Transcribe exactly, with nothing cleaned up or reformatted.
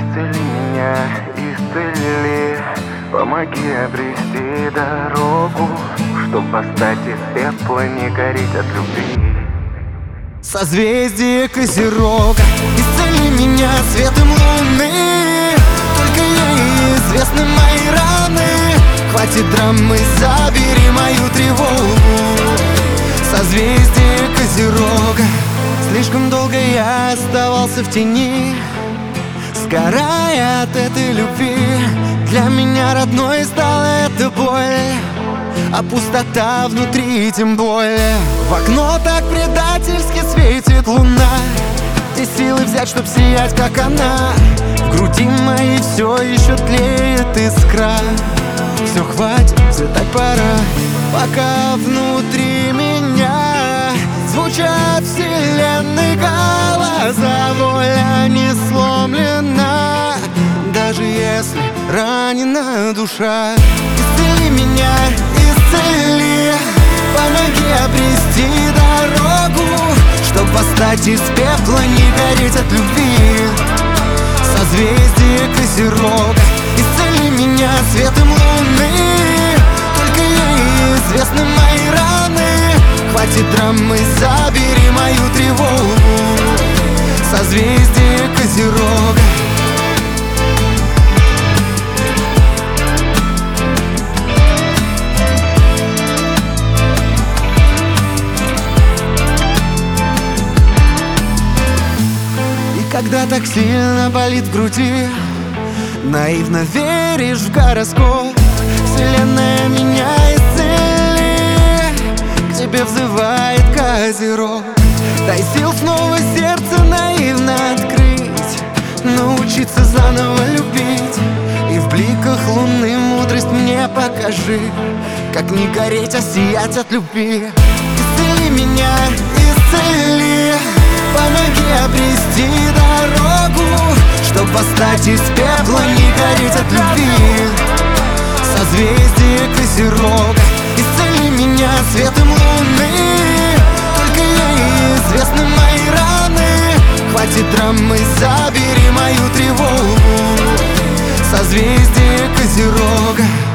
Исцели меня, исцели, помоги обрести дорогу, чтоб восстать из пепла, не гореть от любви. Созвездие Козерога, исцели меня светом луны. Только ей известны мои раны. Хватит драмы, забери мою тревогу. Созвездие Козерога, слишком долго я оставался в тени, сгорая от этой любви. Для меня родной стала эта боль, а пустота внутри тем более. В окно так предательски светит луна. Где силы взять, чтоб сиять, как она? В груди моей все еще тлеет искра. Все, хватит, взлетать пора, пока внутри меня звучат вселенной голоса. Воля не сломлена, даже если ранена душа. Исцели меня, исцели, помоги обрести дорогу, чтоб восстать из пепла, не гореть от любви. Созвездие Козерога, исцели меня светом луны. Только ей известны мои раны. Хватит драмы, забери мою тревогу. Созвездие Козерога. Когда так сильно болит в груди, наивно веришь в гороскоп. Вселенная, меня исцели, к тебе взывает Козерог. Дай сил снова сердце наивно открыть, научиться заново любить. И в бликах луны мудрость мне покажи, как не гореть, а сиять от любви. Исцели меня, исцели, помоги обрести дорогу, чтоб восстать из пепла, не гореть от любви. Созвездие Козерога, исцели меня светом луны. Только ей известны мои раны. Хватит драмы, забери мою тревогу. Созвездие Козерога.